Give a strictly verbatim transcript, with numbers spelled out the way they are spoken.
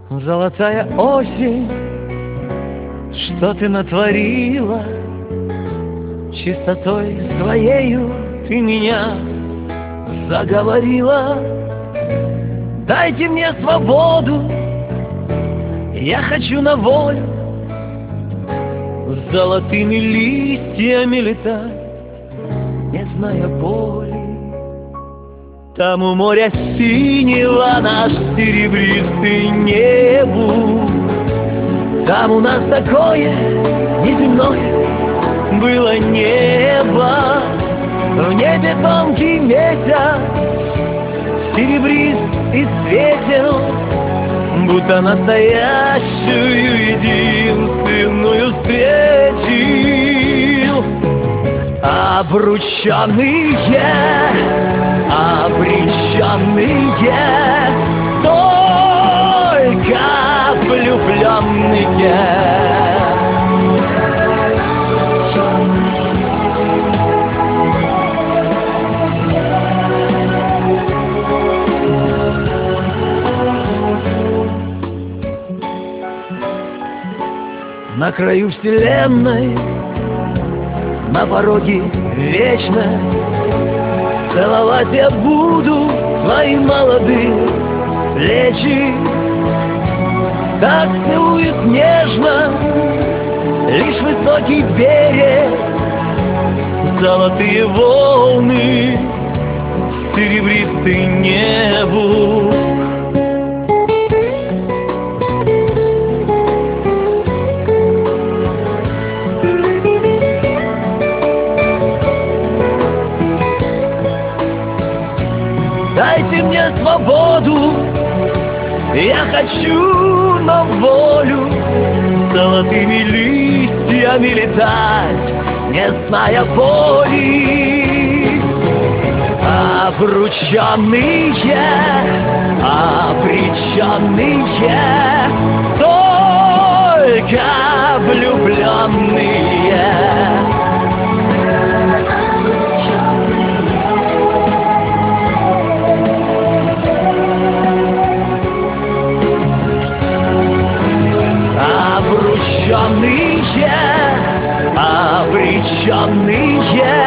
Золотая осень, что ты натворила? Чистотой своею ты меня заговорила. Дайте мне свободу, я хочу на волю, с золотыми листьями летать, не зная боли. Там у моря синего наш серебристый небо, там у нас такое неземное было небо. В небе тонкий месяц, серебрист и светел, будто настоящую единственную встретил. Обрученные, обреченные, только влюбленные. На краю вселенной, на пороге вечность, целовать я буду твои молодые плечи. Так целует нежно лишь высокий берег, золотые волны, серебристый небо. Дайте мне свободу, я хочу на волю, с золотыми листьями летать, не зная боли. Обрученные, обреченные, только влюбленные. Обреченные, обреченные.